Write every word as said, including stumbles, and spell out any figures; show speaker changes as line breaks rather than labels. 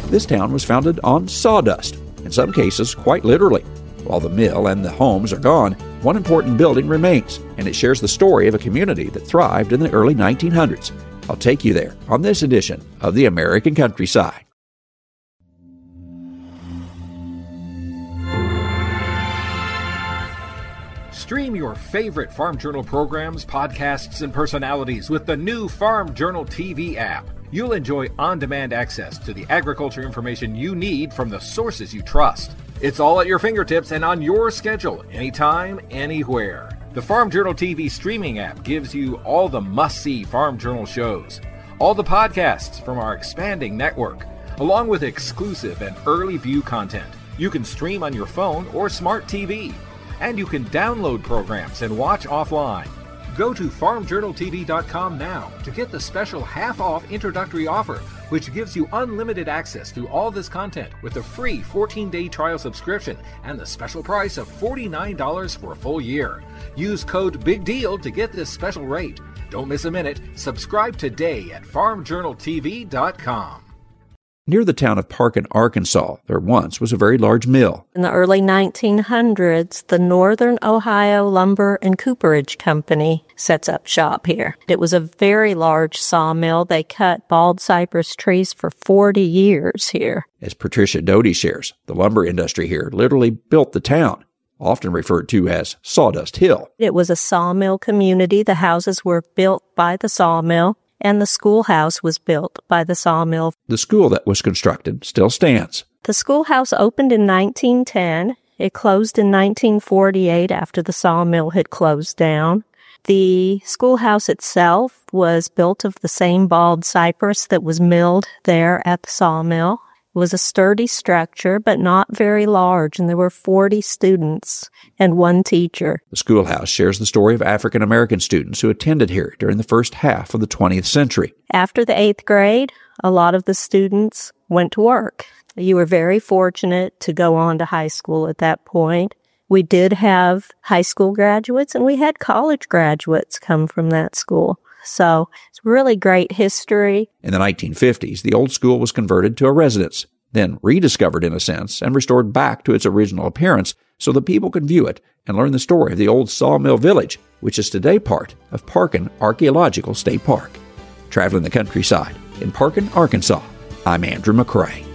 This town was founded on sawdust, in some cases quite literally. While the mill and the homes are gone, one important building remains, and it shares the story of a community that thrived in the early nineteen hundreds. I'll take you there on this edition of The American Countryside.
Stream your favorite Farm Journal programs, podcasts, and personalities with the new Farm Journal T V app. You'll enjoy on-demand access to the agriculture information you need from the sources you trust. It's all at your fingertips and on your schedule, anytime, anywhere. The Farm Journal T V streaming app gives you all the must-see Farm Journal shows, all the podcasts from our expanding network, along with exclusive and early view content. You can stream on your phone or smart T V, and you can download programs and watch offline. Go to farm journal t v dot com now to get the special half-off introductory offer, which gives you unlimited access to all this content with a free fourteen-day trial subscription and the special price of forty-nine dollars for a full year. Use code BIGDEAL to get this special rate. Don't miss a minute. Subscribe today at farm journal t v dot com.
Near the town of Parkin, Arkansas, there once was a very large mill.
In the early nineteen hundreds, the Northern Ohio Lumber and Cooperage Company sets up shop here. It was a very large sawmill. They cut bald cypress trees for forty years here.
As Patricia Doty shares, the lumber industry here literally built the town, often referred to as Sawdust Hill.
It was a sawmill community. The houses were built by the sawmill, and the schoolhouse was built by the sawmill.
The school that was constructed still stands.
The schoolhouse opened in nineteen ten. It closed in nineteen forty-eight after the sawmill had closed down. The schoolhouse itself was built of the same bald cypress that was milled there at the sawmill. It was a sturdy structure, but not very large, and there were forty students and one teacher.
The schoolhouse shares the story of African American students who attended here during the first half of the twentieth century.
After the eighth grade, a lot of the students went to work. You were very fortunate to go on to high school at that point. We did have high school graduates, and we had college graduates come from that school. So it's really great history.
In the nineteen fifties, the old school was converted to a residence, then rediscovered in a sense and restored back to its original appearance so that people could view it and learn the story of the old sawmill village, which is today part of Parkin Archaeological State Park. Traveling the countryside in Parkin, Arkansas, I'm Andrew McCrae.